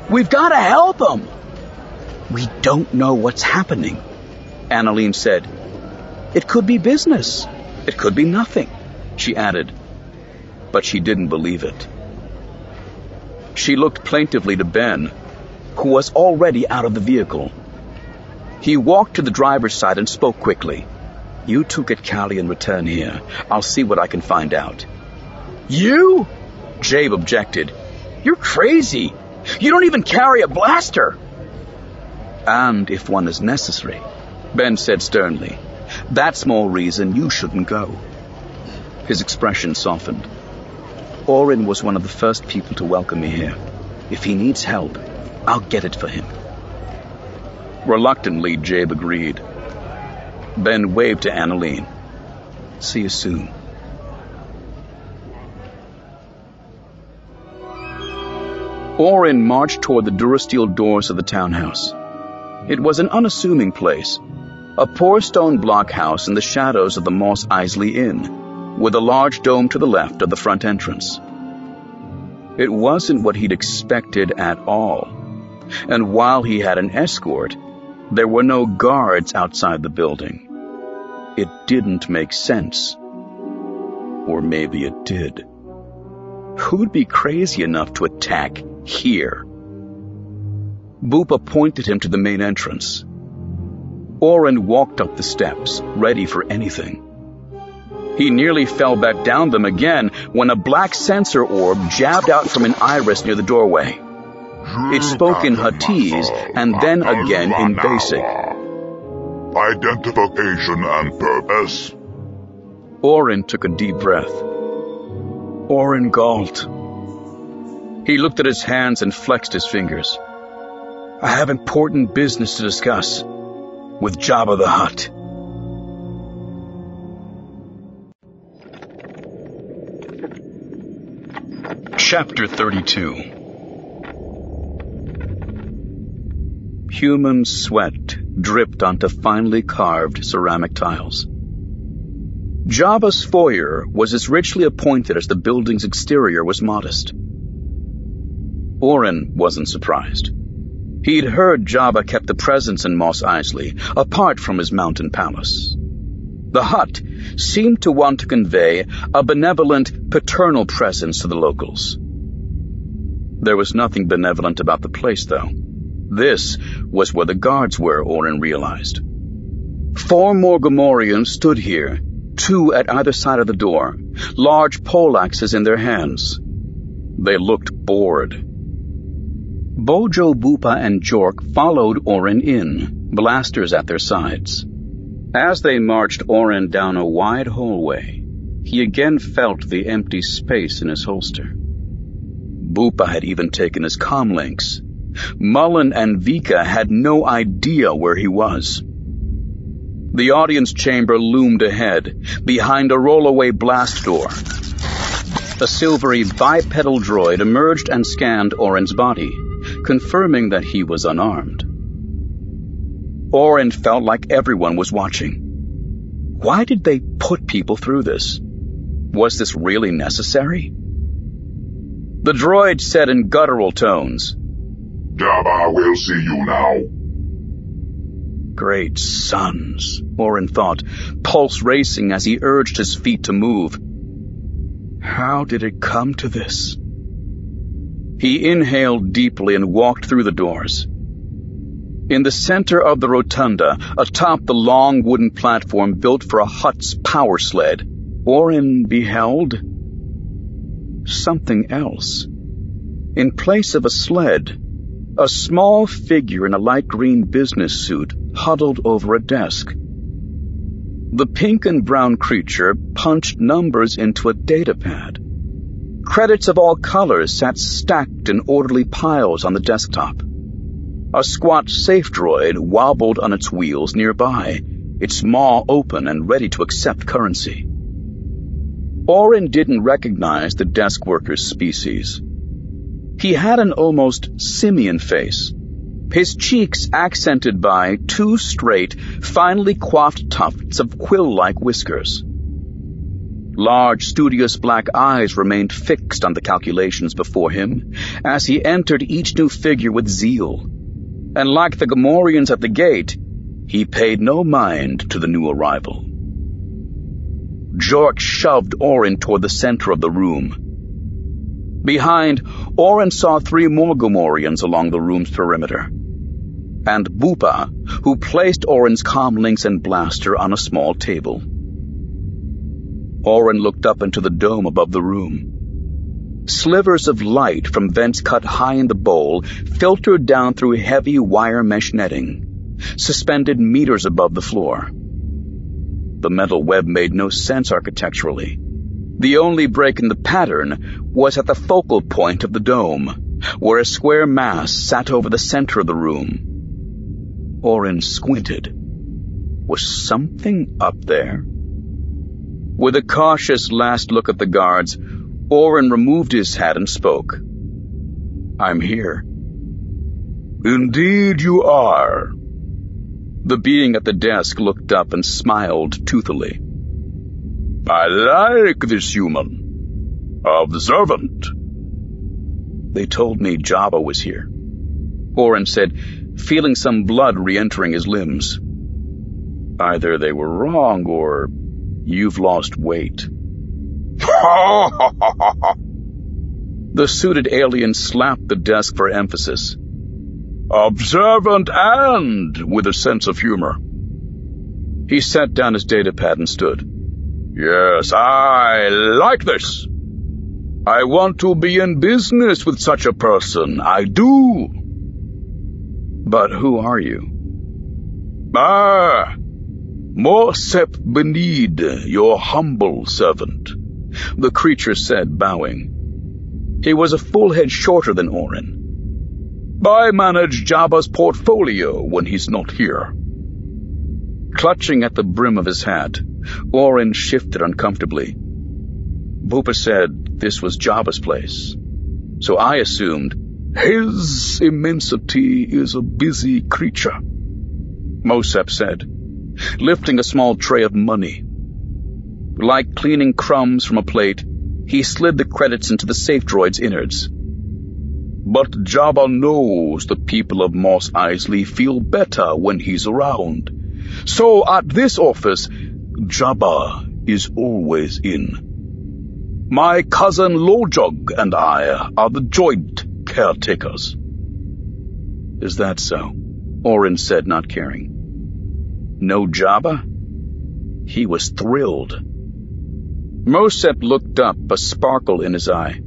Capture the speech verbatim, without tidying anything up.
We've got to help him. We don't know what's happening, Annalene said. It could be business. It could be nothing, she added. But she didn't believe it. She looked plaintively to Ben, who was already out of the vehicle. He walked to the driver's side and spoke quickly. You two get Callie and return here. I'll see what I can find out. You? Jabe objected. You're crazy. You don't even carry a blaster. And if one is necessary, Ben said sternly. That's more reason you shouldn't go. His expression softened. Orin was one of the first people to welcome me here. If he needs help, I'll get it for him. Reluctantly, Jabe agreed. Ben waved to Annalene. See you soon. Orin marched toward the Durasteel doors of the townhouse. It was an unassuming place, a poor stone block house in the shadows of the Moss Isley Inn, with a large dome to the left of the front entrance. It wasn't what he'd expected at all, and while he had an escort, there were no guards outside the building. It didn't make sense. Or maybe it did. Who'd be crazy enough to attack here? Boopa pointed him to the main entrance. Orin walked up the steps, ready for anything. He nearly fell back down them again when a black sensor orb jabbed out from an iris near the doorway. It spoke in Huttese and then again in Basic. Identification and purpose. Orin took a deep breath. Orin Galt. He looked at his hands and flexed his fingers. I have important business to discuss with Jabba the Hutt. Chapter thirty-two. Human sweat dripped onto finely carved ceramic tiles. Jabba's foyer was as richly appointed as the building's exterior was modest. Orin wasn't surprised. He'd heard Jabba kept a presence in Moss Isley, apart from his mountain palace. The Hutt seemed to want to convey a benevolent, paternal presence to the locals. There was nothing benevolent about the place, though. This was where the guards were, Orin realized. Four more Gamorreans stood here, two at either side of the door, large poleaxes in their hands. They looked bored. Bojo, Boopa, and Jork followed Orin in, blasters at their sides. As they marched Orin down a wide hallway, he again felt the empty space in his holster. Boopa had even taken his comlinks. Mullen and Vika had no idea where he was. The audience chamber loomed ahead, behind a roll-away blast door. A silvery bipedal droid emerged and scanned Orin's body, confirming that he was unarmed. Orin felt like everyone was watching. Why did they put people through this? Was this really necessary? The droid said in guttural tones, Jabba will see you now. Great sons, Orin thought, pulse racing as he urged his feet to move. How did it come to this? He inhaled deeply and walked through the doors. In the center of the rotunda, atop the long wooden platform built for a Hutt's power sled, Orin beheld something else. In place of a sled, a small figure in a light green business suit huddled over a desk. The pink and brown creature punched numbers into a datapad. Credits of all colors sat stacked in orderly piles on the desktop. A squat safe droid wobbled on its wheels nearby, its maw open and ready to accept currency. Orin didn't recognize the desk worker's species. He had an almost simian face, his cheeks accented by two straight, finely coiffed tufts of quill-like whiskers. Large, studious black eyes remained fixed on the calculations before him as he entered each new figure with zeal. And like the Gamorreans at the gate, he paid no mind to the new arrival. Jork shoved Orin toward the center of the room. Behind, Orin saw three more Gamorreans along the room's perimeter, and Bupa, who placed Orin's comlinks and blaster on a small table. Orin looked up into the dome above the room. Slivers of light from vents cut high in the bowl filtered down through heavy wire mesh netting, suspended meters above the floor. The metal web made no sense architecturally. The only break in the pattern was at the focal point of the dome, where a square mass sat over the center of the room. Orin squinted. Was something up there? With a cautious last look at the guards, Orin removed his hat and spoke. "I'm here." "Indeed you are." The being at the desk looked up and smiled toothily. "I like this human. Observant." "They told me Jabba was here," Orin said, feeling some blood re-entering his limbs. "Either they were wrong or you've lost weight." The suited alien slapped the desk for emphasis. "Observant and with a sense of humor." He set down his datapad and stood. "Yes, I like this. I want to be in business with such a person. I do." "But who are you?" "Ah, Morsep Benid, your humble servant," the creature said, bowing. He was a full head shorter than Orin. "I manage Jabba's portfolio when he's not here." Clutching at the brim of his hat, Orin shifted uncomfortably. Bupa said this was Jabba's place, so I assumed "His immensity is a busy creature," Mosep said, lifting a small tray of money. Like cleaning crumbs from a plate, he slid the credits into the safe droid's innards. "But Jabba knows the people of Mos Eisley feel better when he's around. So at this office, Jabba is always in. My cousin Lojog and I are the joint caretakers." "Is that so?" Orin said, not caring. "No Jabba?" He was thrilled. Mosep looked up, a sparkle in his eye.